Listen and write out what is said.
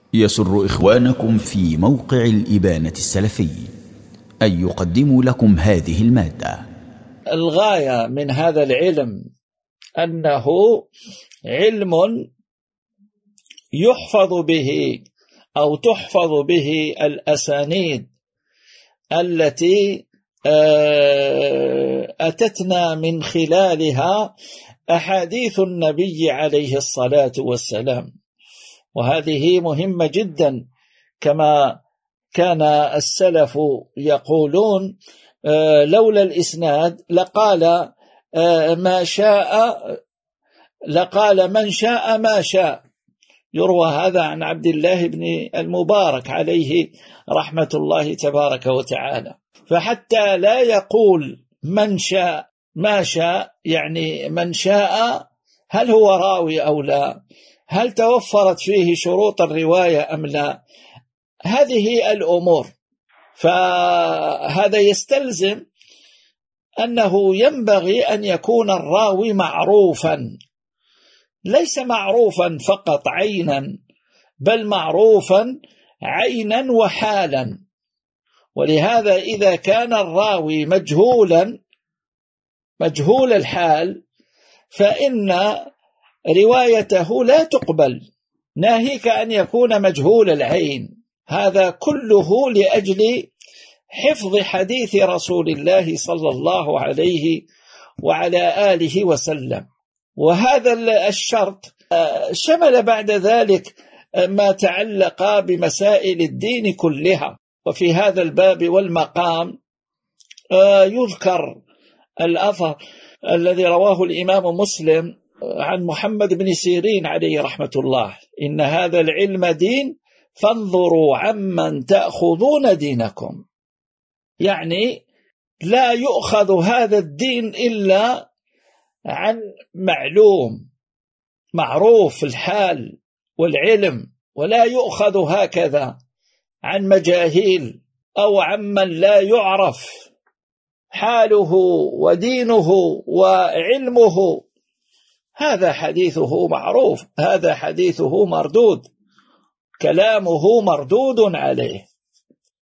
يسر إخوانكم في موقع الإبانة السلفي أن يقدموا لكم هذه المادة. الغاية من هذا العلم أنه علم يحفظ به أو تحفظ به الأسانيد التي أتتنا من خلالها أحاديث النبي عليه الصلاة والسلام، وهذه مهمة جدا كما كان السلف يقولون لولا الإسناد لقال من شاء ما شاء. يروى هذا عن عبد الله بن المبارك عليه رحمة الله تبارك وتعالى. فحتى لا يقول من شاء ما شاء، يعني من شاء هل هو راوي أو لا، هل توفرت فيه شروط الرواية أم لا، هذه الأمور. فهذا يستلزم أنه ينبغي أن يكون الراوي معروفا، ليس معروفا فقط عينا، بل معروفا عينا وحالا. ولهذا إذا كان الراوي مجهول الحال فإن روايته لا تقبل، ناهيك أن يكون مجهول العين. هذا كله لأجل حفظ حديث رسول الله صلى الله عليه وعلى آله وسلم. وهذا الشرط شمل بعد ذلك ما تعلق بمسائل الدين كلها. وفي هذا الباب والمقام يذكر الأثر الذي رواه الإمام مسلم عن محمد بن سيرين عليه رحمة الله: إن هذا العلم دين فانظروا عمن تأخذون دينكم. يعني لا يؤخذ هذا الدين إلا عن معلوم معروف الحال والعلم، ولا يؤخذ هكذا عن مجاهيل أو عمن لا يعرف حاله ودينه وعلمه. هذا حديثه معروف، هذا حديثه مردود، كلامه مردود عليه.